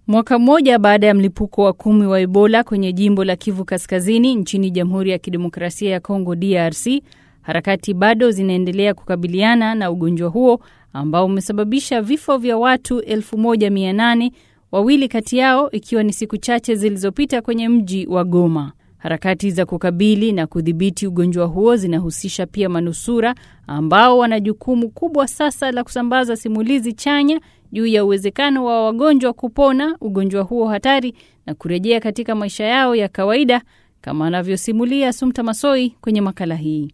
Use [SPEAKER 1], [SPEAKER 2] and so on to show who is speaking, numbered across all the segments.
[SPEAKER 1] Mwaka mmoja baada ya mlipuko wa 10 wa Ebola kwenye jimbo la Kivu Kaskazini nchini Jamhuri ya Kidemokrasia ya Kongo DRC, harakati bado zinaendelea kukabiliana na ugonjwa huo ambao umesababisha vifo vya watu 1800, wawili kati yao ikiwa ni siku chache zilizopita kwenye mji wa Goma. Harakati za kukabili na kudhibiti ugonjwa huo zinahusisha pia manusura ambao wana jukumu kubwa sasa la kusambaza simulizi chanya juu ya uwezekano wa wagonjwa kupona ugonjwa huo hatari na kurejea katika maisha yao ya kawaida, kama anavyosimulia Sumta Masoi kwenye makala hii.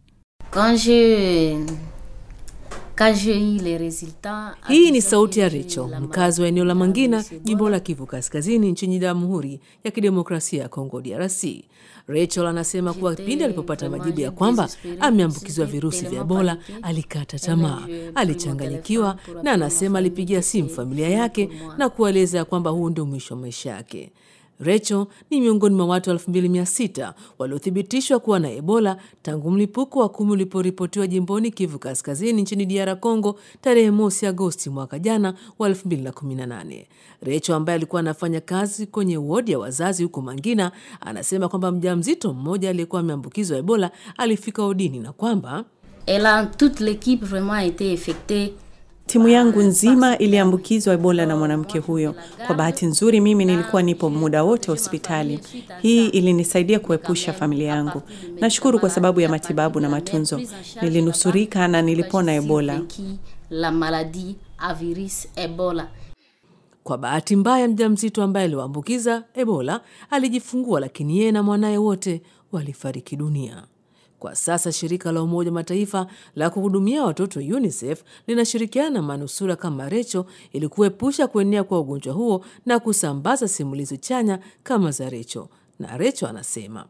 [SPEAKER 2] Hii ni sauti ya Rachel, mkazi wa eneo la Mangina, jimbo la Kivu Kaskazini nchini Jamhuri ya Kidemokrasia ya Kongo DRC. Rachel anasema kuwa pindi alipopata majibu ya kwamba ameambukizwa virusi vya Ebola, alikata tamaa, alichanganyikiwa na anasema alipigia simu familia yake na kueleza kwamba huu ndio mwisho wa maisha yake. Rachel ni miongoni mwa watu 2600 waliothibitishwa kuwa na Ebola tangu mlipuko wa 10 uliporipotiwa jimboni Kivu Kaskazini nchini DR Congo tarehe 1 Agosti mwaka jana wa 2018. Rachel ambaye alikuwa anafanya kazi kwenye wodi ya wazazi huko Mangina anasema kwamba mjamzito mmoja aliyekuwa ameambukizwa Ebola alifika wodini na kwamba
[SPEAKER 3] toute l'équipe vraiment a été affectée.
[SPEAKER 4] Timu yangu nzima iliambukizwa Ebola na mwanamke huyo. Kwa bahati nzuri mimi nilikuwa nipo muda wote hospitali. Hii ilinisaidia kuepusha familia yangu. Nashukuru kwa sababu ya matibabu na matunzo. Nilinusurika na nilipona Ebola.
[SPEAKER 3] La maladie a virus Ebola.
[SPEAKER 2] Kwa bahati mbaya mjamzito ambaye aliambukiza Ebola alijifungua, lakini yeye na mwanae wote walifariki dunia. Kwa sasa shirika la Umoja Mataifa la kuhudumia watoto UNICEF linashirikiana na manusura kama Rachel ili kuepusha kuenea kwa ugonjwa huo na kusambaza simulizi chanya kama za Rachel. Na Rachel anasema,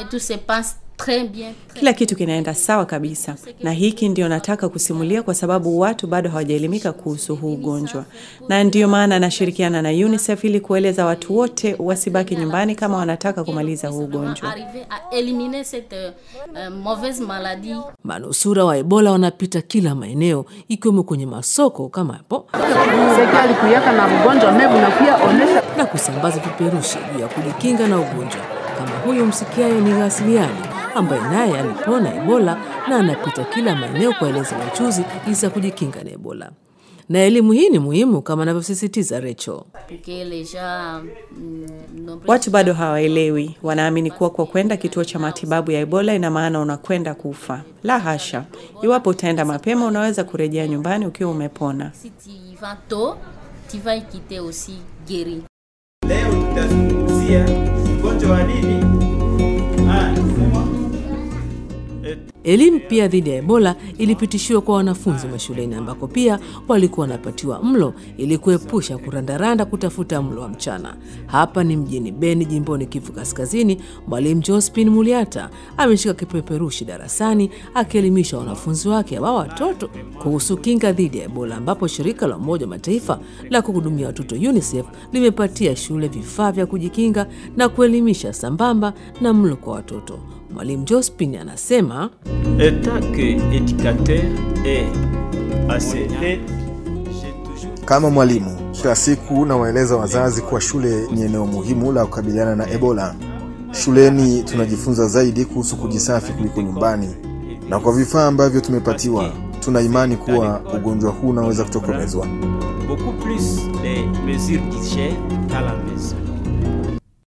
[SPEAKER 4] kila kitu kinaenda sawa kabisa, na hiki ndio nataka kusimulia kwa sababu watu bado hawajaelimika kuhusu huu ugonjwa. Na ndio maana nashirikiana na UNICEF ili kueleza watu wote wasibaki nyumbani kama wanataka kumaliza huu ugonjwa.
[SPEAKER 2] Manusura wa Ebola wanapita kila maeneo ikiwemo kwenye masoko kama hapo na kusambaza viperushi juu ya kujikinga na ugonjwa. Kama huyo msikiayo ni Gasiliani ambaye naye alipona Ebola na anapita kila maeneo kueleza wachuzi jinsi ya kujikinga na Ebola. Na elimu hii ni muhimu kama anavyosisitiza Rachel.
[SPEAKER 4] Watu bado hawaelewi, wanaamini kuwa kwa kwenda kituo cha matibabu ya Ebola ina maana unakwenda kufa. La hasha. Iwapo utaenda mapema unaweza kurejea nyumbani ukiwa umepona.
[SPEAKER 5] Leo tutazungumzia ugonjwa wa nini?
[SPEAKER 2] Elimu pia dhidi ya Ebola ilipitishiwa kwa wanafunzi mashuleni ambako pia walikuwa wanapatiwa mlo ili kuepusha kurandaranda kutafuta mlo wa mchana. Hapa ni mjini Beni, jimboni Kivu Kaskazini. Mwalimu Josephine Muliata ameshika kipeperushi darasani akielimisha wanafunzi wake wa watoto kuhusu kinga dhidi ya Ebola, ambapo shirika la Umoja Mataifa la kuhudumia watoto UNICEF limepatia shule vifaa vya kujikinga na kuelimisha sambamba na mlo kwa watoto. Mwalimu Josephine anasema,
[SPEAKER 6] kama mwalimu, kila siku nawaeleza wazazi kuwa shule ni eneo muhimu la kukabiliana na Ebola. Shuleni tunajifunza zaidi kuhusu kujisafi kuliko nyumbani, na kwa vifaa ambavyo tumepatiwa, tuna imani kuwa ugonjwa huu unaweza kutokomezwa.